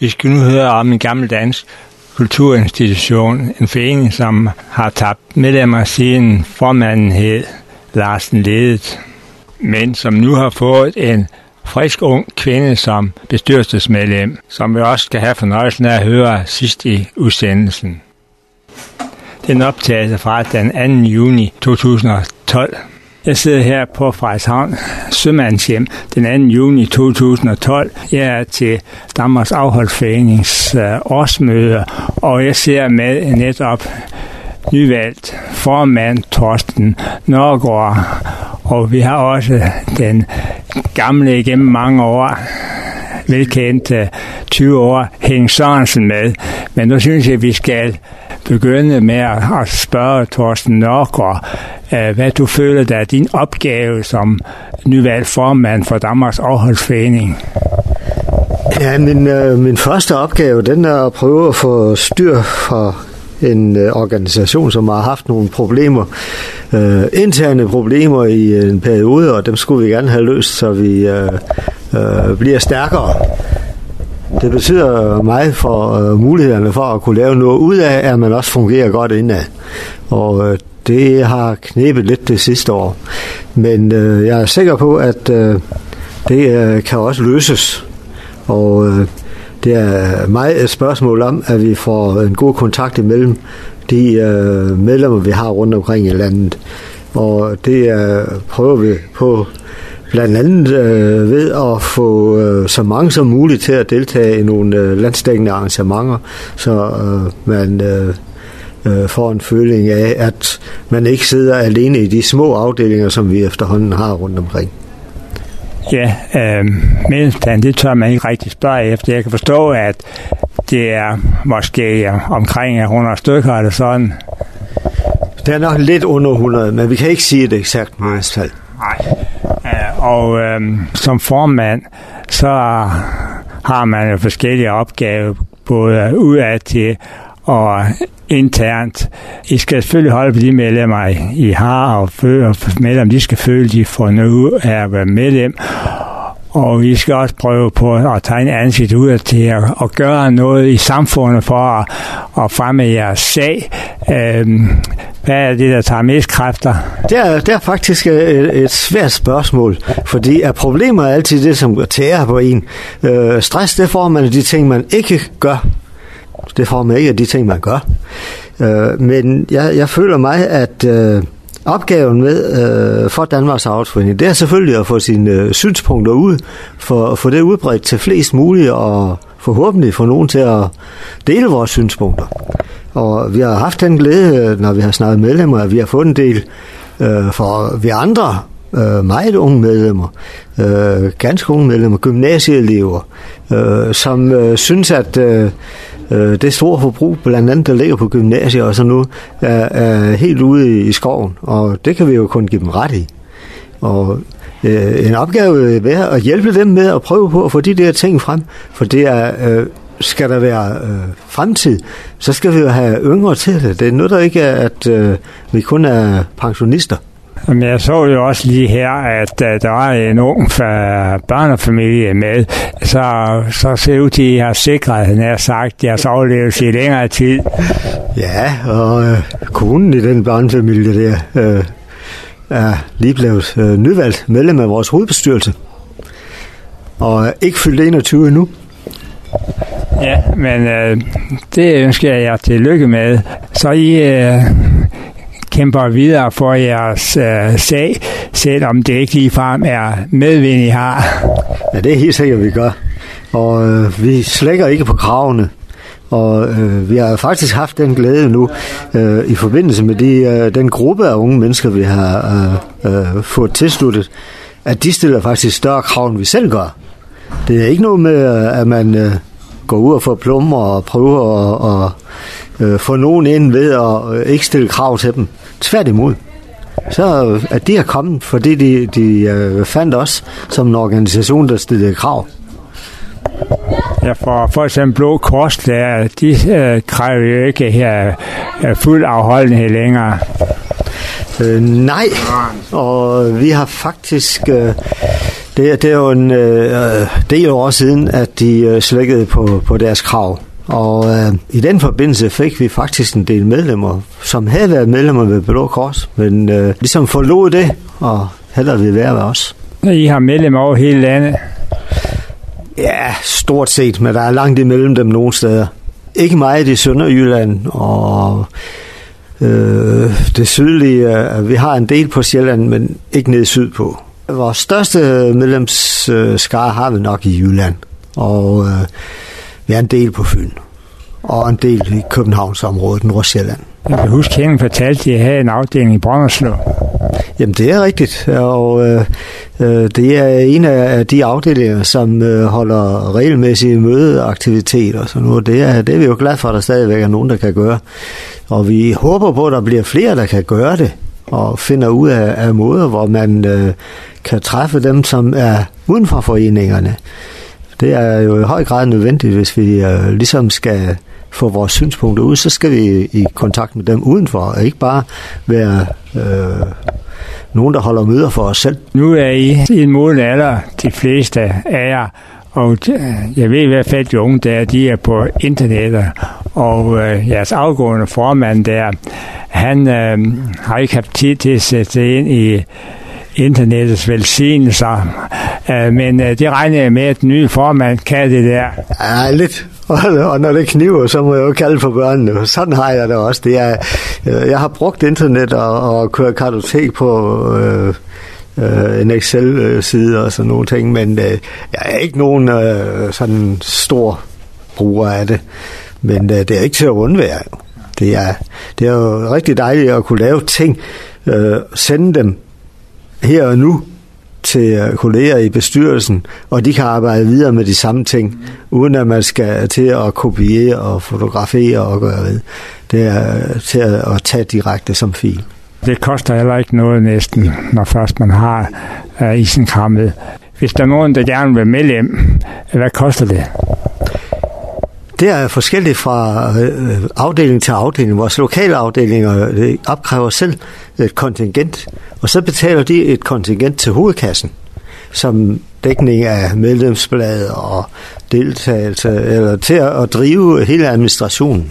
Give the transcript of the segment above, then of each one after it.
Vi skal nu høre om en gammel dansk kulturinstitution, en forening, som har tabt medlemmer siden formanden hed Larsen Ledet, men som nu har fået en frisk ung kvinde som bestyrelsesmedlem, som vi også skal have fornøjelsen af at høre sidst i udsendelsen. Den optagelse fra den 2. juni 2012. Jeg sidder her på Frederikshavn Sømandshjem den 2. juni 2012. Jeg er til Danmarks Afholdsforenings årsmøde, og jeg ser med netop nyvalgt formand Torsten Nørgaard, og vi har også den gamle igennem mange år, velkendte 20 år, Henning Sørensen med. Men nu synes jeg, at vi skal begynde med at spørge Torsten Nørgaard, hvad du føler, der er din opgave som nyvalgt formand for Danmarks Afholdsforening. Ja, min første opgave, den er at prøve at få styr for en organisation, som har haft nogle problemer, interne problemer i en periode, og dem skulle vi gerne have løst, så vi bliver stærkere. Det betyder meget for mulighederne for at kunne lave noget ud af, at man også fungerer godt indad. Og det har knebet lidt det sidste år. Men jeg er sikker på, at det kan også løses. Og det er meget et spørgsmål om, at vi får en god kontakt imellem de medlemmer, vi har rundt omkring i landet. Og det prøver vi på blandt andet ved at få så mange som muligt til at deltage i nogle landsdækkende arrangementer, så man får en føling af, at man ikke sidder alene i de små afdelinger, som vi efterhånden har rundt omkring. Ja, medlemsplan, det tør man ikke rigtig spørge efter. Jeg kan forstå, at det er måske omkring 100 stykker eller sådan. Det er nok lidt under 100, men vi kan ikke sige det eksakt medlemstal. Nej. Og som formand, så har man jo forskellige opgaver, både udad til og internt. I skal selvfølgelig holde på de medlemmer, I har, og medlemmer, de skal føle, de får noget ud af at være medlem. Og vi skal også prøve på at tegne ansigt ud til at gøre noget i samfundet for at fremme jeres sag. Hvad er det, der tager mest kræfter? Det er faktisk et svært spørgsmål, fordi at problemer er altid det, som tærer på en. Stress, det får man af de ting, man ikke gør. Det får man ikke af de ting, man gør. Men jeg føler mig, at opgaven med for Danmarks Afholdsforening, det er selvfølgelig at få sine synspunkter ud, for at få det udbredt til flest muligt, og forhåbentlig få nogen til at dele vores synspunkter. Og vi har haft den glæde, når vi har snakket medlemmer, at vi har fået en del for vi andre meget unge medlemmer, ganske unge medlemmer, gymnasieelever, som synes, at det store forbrug, blandt andet der ligger på gymnasiet og så nu, er helt ude i skoven, og det kan vi jo kun give dem ret i. Og en opgave vil være at hjælpe dem med at prøve på at få de der ting frem, for det er, skal der være fremtid, så skal vi jo have yngre til det. Det er noget, der ikke er, at vi kun er pensionister. Men jeg så jo også lige her, at der var en ung børnefamilie med, så ser det ud til, at I har sikret, nær sagt, jeres overlevelse i længere tid. Ja, og konen i den børnefamilie der er lige blevet nyvalgt medlem af vores hovedbestyrelse, og ikke fyldt 21 endnu. Ja, men det ønsker jeg jer tillykke med. Så I kæmper videre for jeres sag, selvom det ikke ligefrem er medvind, I har. Ja, det er helt sikkert, vi gør. Og vi slækker ikke på kravene. Og vi har faktisk haft den glæde nu, i forbindelse med den gruppe af unge mennesker, vi har fået tilsluttet, at de stiller faktisk større krav, end vi selv gør. Det er ikke noget med, at man går ud og får plummer og prøver at få nogen ind ved at ikke stille krav til dem. Tværtimod. Så at de er kommet, fordi de fandt os som en organisation, der stillede krav. Ja, for eksempel Blå Kors, de kræver jo ikke her fuld afholdenhed længere. Nej, og vi har faktisk Det er jo en del år siden, at de slækkede på deres krav. Og i den forbindelse fik vi faktisk en del medlemmer, som havde været medlemmer ved Blå Kors, men ligesom forlod det, og hellere ville være ved os. I har medlemmer over hele landet? Ja, stort set, men der er langt imellem dem nogle steder. Ikke meget i Sønderjylland, og det sydlige, vi har en del på Sjælland, men ikke nede sydpå. Vores største medlemsskare har vi nok i Jylland, og vi er en del på Fyn, og en del i Københavnsområdet, Nordsjælland. Jeg kan huske, at Henning fortalte, at I havde en afdeling i Brønderslev. Jamen, det er rigtigt, og det er en af de afdelinger, som holder regelmæssige mødeaktiviteter og sådan noget. Det er vi jo glade for, at der stadigvæk er nogen, der kan gøre. Og vi håber på, at der bliver flere, der kan gøre det, og finder ud af måder, hvor man kan træffe dem, som er uden for foreningerne. Det er jo i høj grad nødvendigt, hvis vi ligesom skal få vores synspunkter ud, så skal vi i kontakt med dem udenfor, og ikke bare være nogen, der holder møder for os selv. Nu er I en moden alder, de fleste af jer, og jeg ved i hvert fald, de unge der, de er på internettet, og jeres afgående formand der, han har ikke haft tid til at sætte sig ind i internettets velsignelser, men det regner jeg med, at den nye formand kan det der. Ja, lidt. Og når det kniver, så må jeg jo kalde på børnene. Sådan har jeg det også. Jeg har brugt internet og kørt kartotek på en Excel-side og sådan nogle ting, men jeg er ikke nogen sådan stor bruger af det. Men det er ikke til at undvære. Det er jo rigtig dejligt at kunne lave ting, sende dem her og nu til kolleger i bestyrelsen, og de kan arbejde videre med de samme ting, uden at man skal til at kopiere og fotografere og gøre ved. Det er til at tage direkte som fil. Det koster heller ikke noget næsten, når først man har isenkrammet. Hvis der er nogen, der gerne vil medlem, hvad koster det? Det er forskelligt fra afdeling til afdeling. Vores lokale afdelinger opkræver selv et kontingent, og så betaler de et kontingent til hovedkassen, som dækning af medlemsbladet og deltagelse, eller til at drive hele administrationen.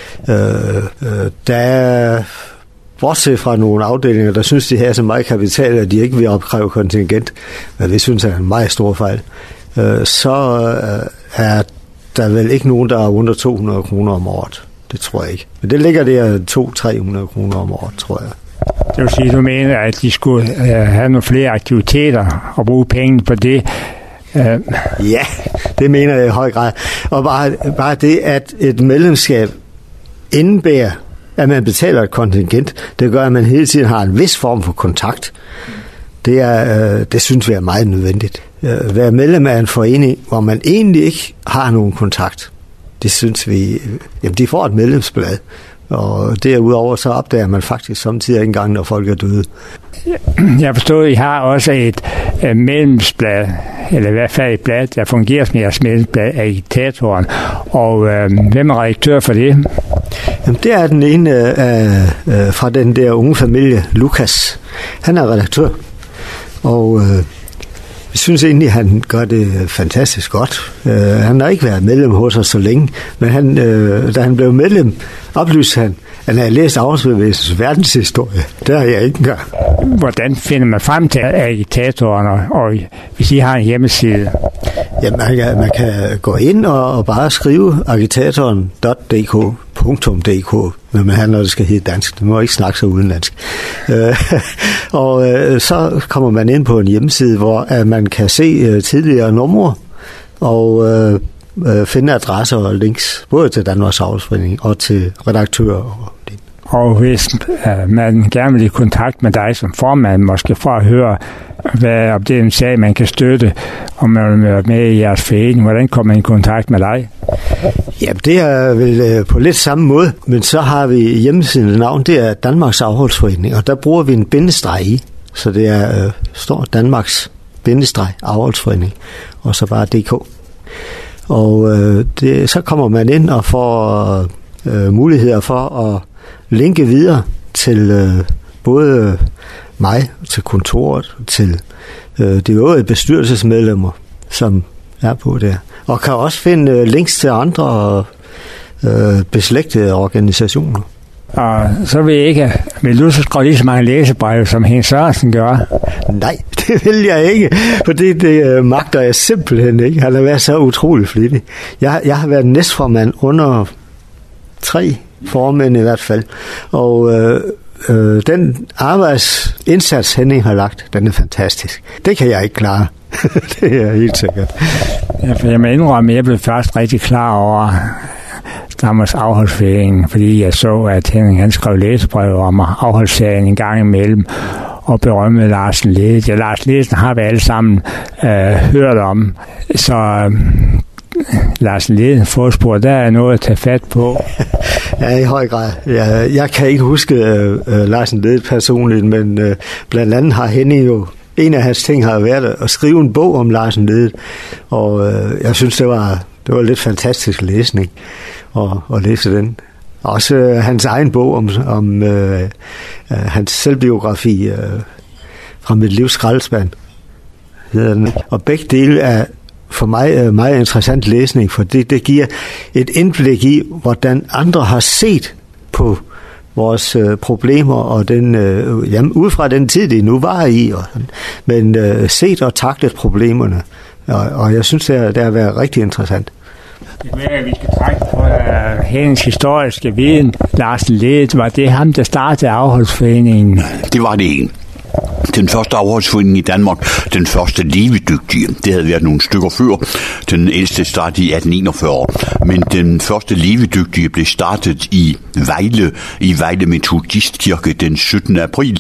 Der er, bortset fra nogle afdelinger, der synes, de har så meget kapital, at de ikke vil opkræve kontingent, men vi synes, det er en meget stor fejl. Så er der er vel ikke nogen, der er under 200 kroner om året. Det tror jeg ikke. Men det ligger der 200-300 kroner om året, tror jeg. Det vil sige, du mener, at de skulle have nogle flere aktiviteter og bruge penge på det? Ja, det mener jeg i høj grad. Og bare det, at et medlemskab indebærer, at man betaler et kontingent, det gør, at man hele tiden har en vis form for kontakt. Det synes vi er meget nødvendigt. Være medlem af en forening, hvor man egentlig ikke har nogen kontakt, det synes vi, jamen de får et medlemsblad, og derudover så opdager man faktisk samtidig ikke engang, når folk er døde. Jeg forstår, at I har også et medlemsblad, eller i hvert fald et blad, der fungerer som jeres medlemsblad, Agitatoren, og hvem er redaktør for det? Jamen, det er den ene fra den der unge familie, Lukas. Han er redaktør, og jeg synes egentlig, at han gør det fantastisk godt. Han har ikke været medlem hos os så længe, men da han blev medlem, oplyste han, at han havde læst Arbejdsbevægelsens verdenshistorie. Det har jeg ikke engang. Hvordan finder man frem til Agitatoren, og hvis I har en hjemmeside? Jamen, man kan gå ind og bare skrive agitatoren.dk, når det skal hedde dansk. Det må ikke snakke så udenlandsk. Og så kommer man ind på en hjemmeside, hvor man kan se tidligere numre og finde adresser og links, både til Danmarks Avlsforening og til redaktører. Og hvis man gerne vil i kontakt med dig som formand, måske for at høre, hvad om det er en sag, man kan støtte, om man vil være med i jeres forening, hvordan kommer man i kontakt med dig? Jamen, det er vel på lidt samme måde, men så har vi hjemmesidens navn, det er Danmarks Avlsforening, og der bruger vi en bindestreg i, så det er står Danmarks Avlsforening, og så bare DK. Og så kommer man ind og får muligheder for at linke videre til både mig, til kontoret, til de øvrige bestyrelsesmedlemmer, som er på der. Og kan også finde links til andre beslægtede organisationer. Og så vil du så skrive lige så mange læsebreve, som Henning Sørensen gør? Nej, det vil jeg ikke, for det magter jeg simpelthen ikke. Han har været så utrolig flittig. Jeg har været næstformand under 3 formænd i hvert fald, og den arbejdsindsats, Henning har lagt, den er fantastisk. Det kan jeg ikke klare. Det er helt sikkert. Ja, for jeg må indrømme, at jeg blev først rigtig klar over Danmarks Afholdsforening, fordi jeg så, at Henning han skrev læsebrev om afholdsserien en gang imellem, og berømmede Larsen Ledet. Ja, Lars Ledsen har vi alle sammen hørt om, så Larsen Ledet forspor, der er noget at tage fat på. Ja, i høj grad. Jeg kan ikke huske Larsen Ledet personligt, men blandt andet har Henning jo, en af hans ting har været at skrive en bog om Larsen Ledet, og jeg synes, det var lidt fantastisk læsning at læse den. Også hans egen bog om hans selvbiografi fra mit livs skraldespand, hedder den. Og begge dele er for mig meget interessant læsning, for det giver et indblik i, hvordan andre har set på vores problemer, og den, ud fra den tid, det nu var i, men set og taklet problemerne. Og jeg synes, det har været rigtig interessant. Det er, at vi skal trække på Hennings historiske viden. Larsen Ledet, var det ham, der startede Afholdsforeningen? Det var det ikke. Den første afholdsforening i Danmark, den første levedygtige, det havde været nogle stykker før. Den ældste startede i 1841, men den første levedygtige blev startet i Vejle Metodistkirke den 17. april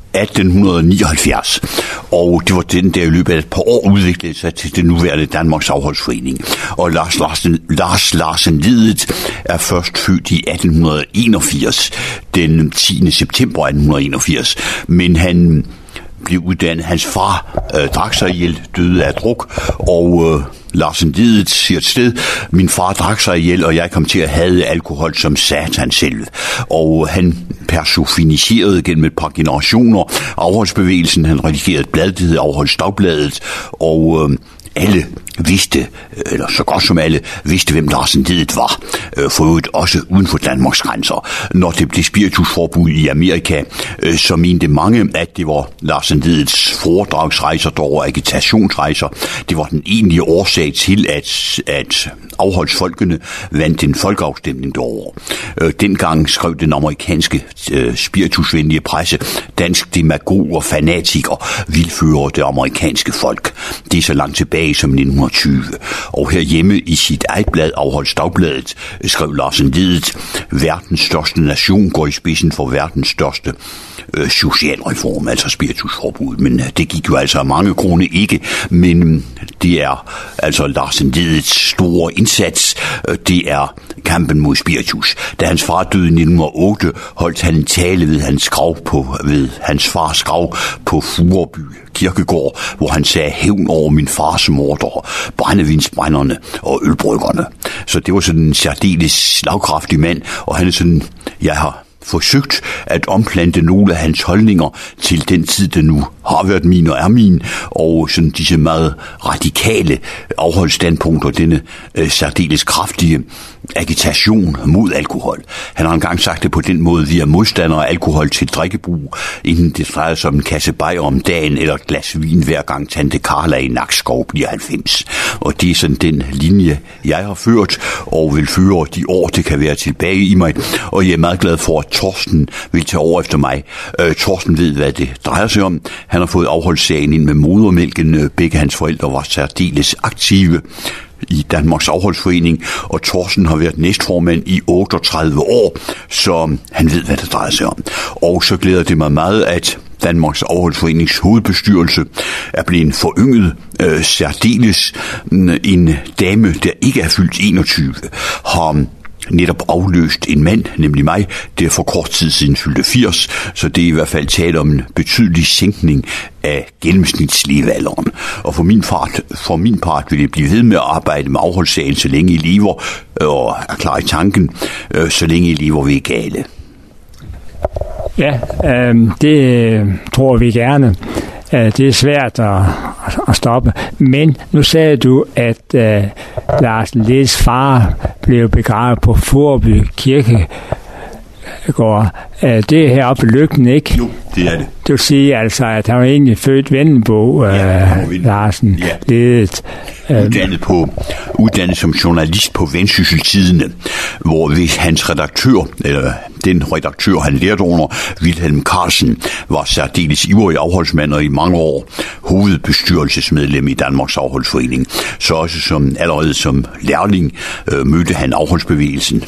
1879, og det var den, der i løbet af et par år udviklede sig til den nuværende Danmarks Afholdsforening. Og Lars Larsen Ledet er først født i 1881, den 10. september 1881, men han blev uddannet. Hans far drak sig ihjel, døde af druk, og Larsen Ledet siger et sted, min far drak sig ihjel, og jeg kom til at hade alkohol som satan selv. Og han personificerede gennem et par generationer afholdsbevægelsen. Han redigerede et blad, det hed Afholdsdagbladet, og alle vidste, eller så godt som alle, vidste, hvem Larsen Ledet var. For øvrigt også uden for Danmarks grænser. Når det blev spiritusforbud i Amerika, så mente mange, at det var Larsen Ledets foredragsrejser, der var agitationsrejser. Det var den egentlige årsag til, at afholdsfolkene vandt en folkeafstemning derovre. Dengang skrev den amerikanske spiritusvenlige presse, dansk demagog og fanatiker vildfører det amerikanske folk. Det er så langt tilbage som 1920. Og herhjemme i sit eget blad, Afholdsdagbladet, skrev Larsen Ledet, verdens største nation går i spidsen for verdens største socialreform, altså spiritusforbud. Men det gik jo altså af mange grunde ikke, men det er altså Larsen Ledets store indsats, det er kampen mod spiritus. Da hans far døde i 1908, holdt han en tale ved hans fars grav på Fureby Kirkegård, hvor han sagde hævn over min fars mordere, brændevinsbrænderne og ølbryggerne. Så det var sådan en særdeles slagkraftig mand, og han er sådan, jeg har forsøgt at omplante nogle af hans holdninger til den tid, der nu har været min og er min, og sådan disse meget radikale afholdsstandpunkter, denne særdeles kraftige agitation mod alkohol. Han har engang sagt det på den måde, vi er modstandere af alkohol til drikkebrug, inden det drejer sig om en kasse bajer om dagen, eller et glas vin hver gang tante Carla i Nakskov bliver 90. Og det er sådan den linje, jeg har ført, og vil føre de år, det kan være tilbage i mig. Og jeg er meget glad for, at Torsten vil tage over efter mig. Torsten ved, hvad det drejer sig om. Han har fået afholdssagen ind med modermælken. Begge hans forældre var særdeles aktive i Danmarks Afholdsforening, og Torsten har været næstformand i 38 år, så han ved, hvad det drejer sig om. Og så glæder det mig meget, at Danmarks Afholdsforenings hovedbestyrelse er blevet forynget særdeles. En dame, der ikke er fyldt 21, har netop afløst en mand, nemlig mig, der for kort tid siden fyldte 80, så det er i hvert fald tale om en betydelig sænkning af gennemsnitslevealderen. Og for min part vil jeg blive ved med at arbejde med afholdssagen, så længe I lever, og er klar i tanken, så længe I lever ved gale. Ja, det tror vi gerne. Det er svært at stoppe. Men nu sagde du, at Lars Ledes far blev begravet på Forby Kirkegård. Det er heroppe i Løgten, ikke? Jo, det er det. Det vil sige altså, at han var egentlig født Vendelbo, Larsen, ledet. Uddannet som journalist på Vendsyssel-tidene, hvor hans redaktør, eller den redaktør, han lærte under, Wilhelm Carlsen, var særdeles ivrig afholdsmand og i mange år hovedbestyrelsesmedlem i Danmarks Afholdsforening. Så også allerede som lærling mødte han afholdsbevægelsen.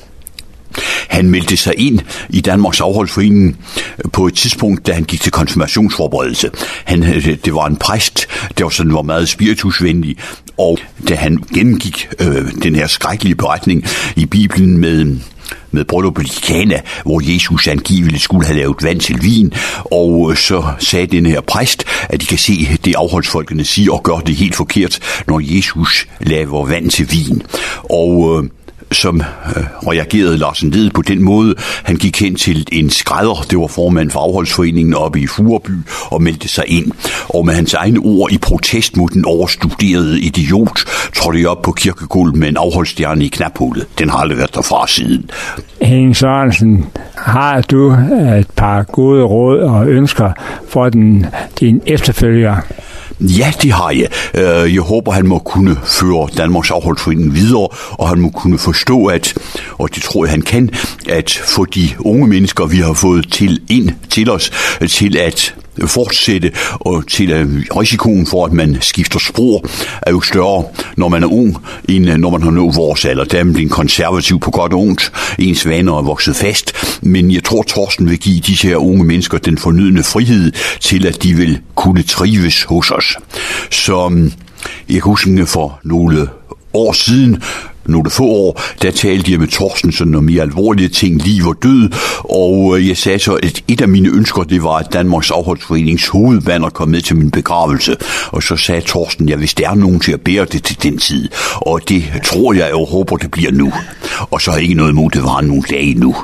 Han meldte sig ind i Danmarks Afholdsforening på et tidspunkt, da han gik til konfirmationsforberedelse. Det var en præst, der var meget spiritusvenlig, og da han gennemgik den her skrækkelige beretning i Bibelen med brylluppet i Kana, hvor Jesus angiveligt skulle have lavet vand til vin, og så sagde den her præst, at de kan se det afholdsfolkene siger og gør det helt forkert, når Jesus laver vand til vin. Og som reagerede Larsen Led på den måde. Han gik hen til en skrædder, det var formand for afholdsforeningen oppe i Fureby, og meldte sig ind. Og med hans egne ord i protest mod den overstuderede idiot, trådte jeg op på kirkegulvet med en afholdsstjerne i knaphullet. Den har aldrig været derfra siden. Henning Sørensen, har du et par gode råd og ønsker for din efterfølger? Ja, det har jeg. Jeg håber, han må kunne føre Danmarks Afholdsforening videre, og han må kunne forstå, og det tror jeg, han kan, at få de unge mennesker, vi har fået til os, til at fortsætte, og til at risikoen for, at man skifter spor, er jo større, når man er ung, end når man har nået vores alder. Der er man blevet konservativ på godt og ondt. Ens vaner er vokset fast. Men jeg tror, Torsten vil give disse her unge mennesker den fornødne frihed til, at de vil kunne trives hos os. Så jeg kan huske for nogle år siden, nogle få år, der talte jeg med Torsten sådan om mere alvorlige ting, liv og død, og jeg sagde så, at et af mine ønsker, det var, at Danmarks Afholdsforenings hovedbanner kom med til min begravelse, og så sagde Torsten, ja, hvis der er nogen til at bære det til den tid, og det tror jeg og håber, det bliver nu, og så har jeg ikke noget imod, det var nogle dage nu.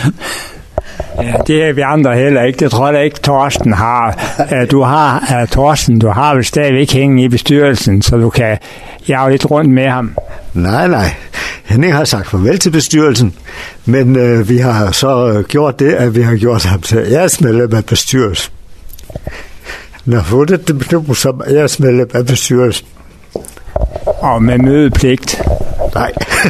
Ja, det er vi andre heller ikke. Det tror jeg ikke, Torsten har. Torsten, du har vel stadigvæk hængende i bestyrelsen, så du kan jage lidt rundt med ham. Nej. Henning har sagt farvel til bestyrelsen, men vi har så gjort det, at vi har gjort ham til æresmedlem af bestyrelsen. Han har fået et diplom som æresmedlem af bestyrelsen. Og med mødepligt. Nej.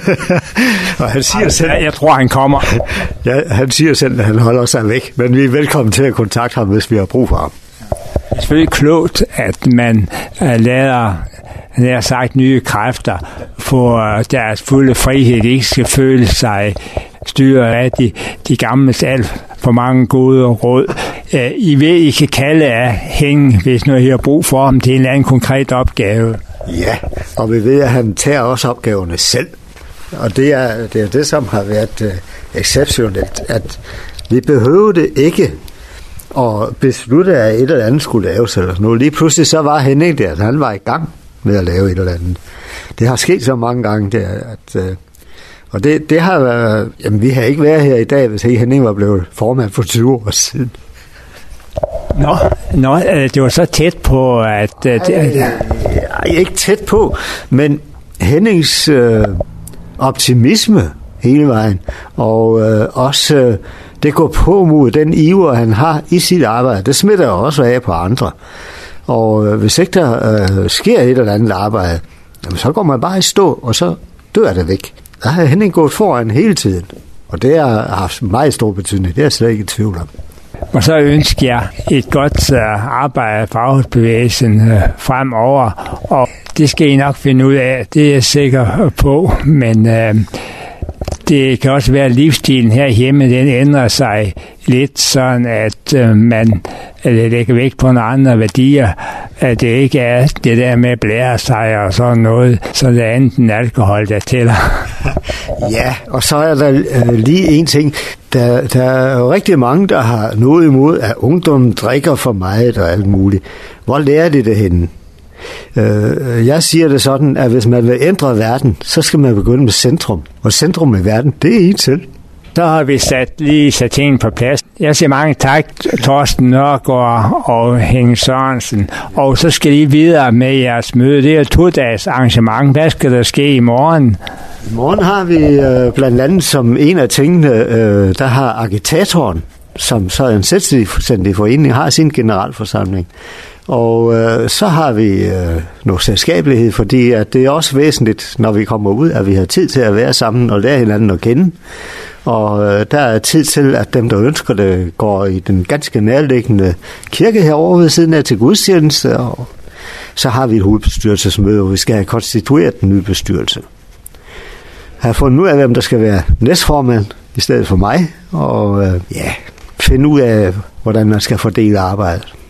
Og han siger selv, jeg tror, han kommer. Ja, han siger selv, at han holder sig væk, men vi er velkommen til at kontakte ham, hvis vi har brug for ham. Det er selvfølgelig klogt, at man lader nye kræfter få deres fulde frihed. De ikke skal føle sig styret af de gamles alt for mange gode råd. I ved, I kan kalde af hænge, hvis noget I har brug for ham til en eller anden konkret opgave. Ja, og vi ved, at han tager også opgaverne selv. Og det er det, som har været exceptionelt, at vi behøvede ikke at beslutte, at et eller andet skulle laves eller noget. Lige pludselig så var Henning der, at han var i gang med at lave et eller andet. Det har sket så mange gange, og det har været, jamen vi har ikke været her i dag, hvis Henning var blevet formand for 20 år siden. Nå, det var så tæt på, at... ikke tæt på, men Hennings optimisme hele vejen, og også det går på mod den iver, han har i sit arbejde. Det smitter også af på andre. Og hvis ikke der sker et eller andet arbejde, jamen, så går man bare i stå, og så dør det væk. Der har Henning gået foran hele tiden, og det har haft meget stor betydning. Det er jeg slet ikke i tvivl om. Og så ønsker jeg et godt arbejde for afholdsbevægelsen fremover, og det skal I nok finde ud af, det er jeg sikker på, men det kan også være, at livsstilen herhjemme, den ændrer sig lidt sådan, at man lægger vægt på nogle andre værdier, at det ikke er det der med at blære sig og sådan noget, så det er enten alkohol, der tæller. Ja, og så er der lige en ting. Der er jo rigtig mange, der har noget imod, at ungdommen drikker for meget og alt muligt. Hvor lærer de det henne? Jeg siger det sådan, at hvis man vil ændre verden, så skal man begynde med centrum. Og centrum i verden, det er en selv. Så har vi sat tingene på plads. Jeg siger mange tak, Torsten Nørgaard og Henning Sørensen. Og så skal I videre med jeres møde. Det er et 2-dages arrangement. Hvad skal der ske i morgen? I morgen har vi blandt andet som en af tingene, der har agitatoren, som så er en selvstændig forening, har sin generalforsamling. Og så har vi noget selskabelighed, fordi at det er også væsentligt, når vi kommer ud, at vi har tid til at være sammen og lære hinanden at kende. Og der er tid til, at dem, der ønsker det, går i den ganske nærliggende kirke herovre ved siden af til gudstjeneste. Og så har vi et hovedbestyrelsesmøde, hvor vi skal have konstitueret den nye bestyrelse. Jeg har fundet ud af, hvem der skal være næstformand i stedet for mig, og finde ud af, hvordan man skal fordele arbejdet.